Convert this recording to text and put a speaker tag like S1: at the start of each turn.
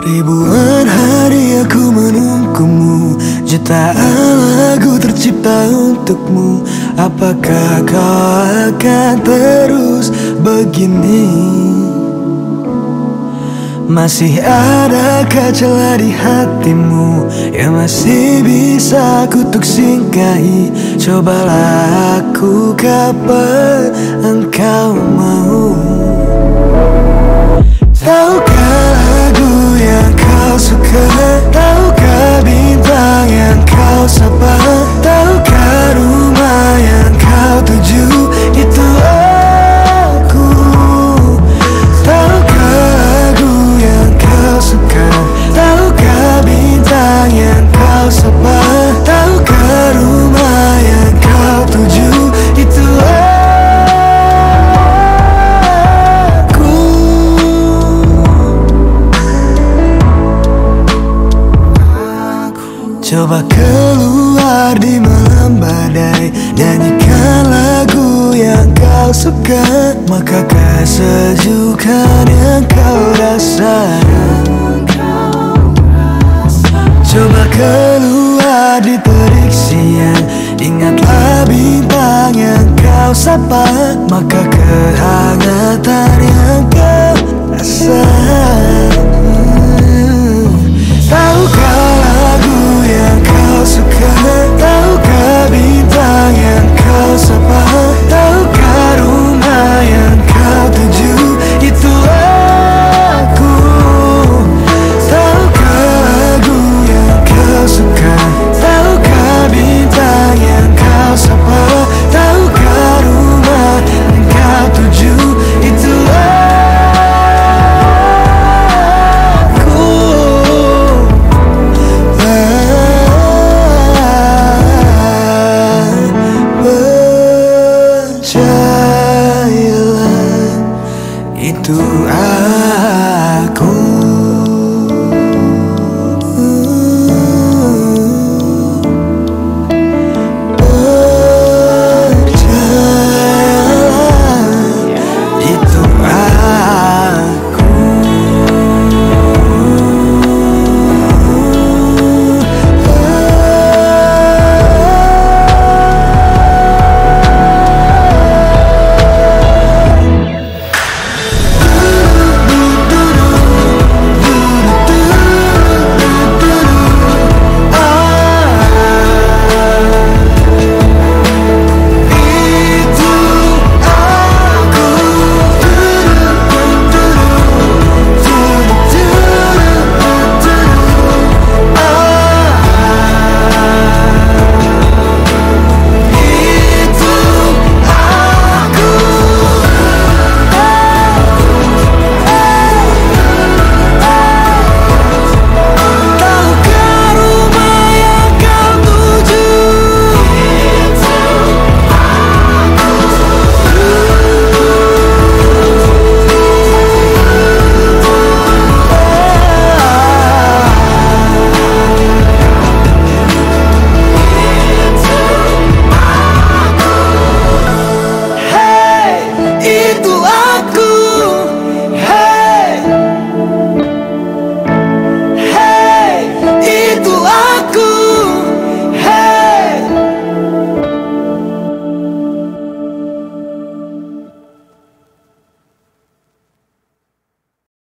S1: Ribuan hari aku menunggumu, jutaan lagu tercipta untukmu. Apakah kau akan terus begini? Masih adakah celah di hatimu yang masih bisa kutuk singgahi? Cobalah aku kapan engkau mau. Tahukah lagu yang kau suka? Tahukah bintang yang kau sapa? Tahukah rumah yang kau tuju? Itu aku. Tahukah lagu yang kau suka? Tahukah bintang yang kau sapa? Tahukah rumah yang kau tuju? Itu aku. Coba keluar di malam badai, nyanyikan lagu yang kau suka. Maka kesejukan yang kau rasa. Coba keluar di terik siang, ingatlah bintang yang kau sapa. Maka kehangatan yang kau rasa.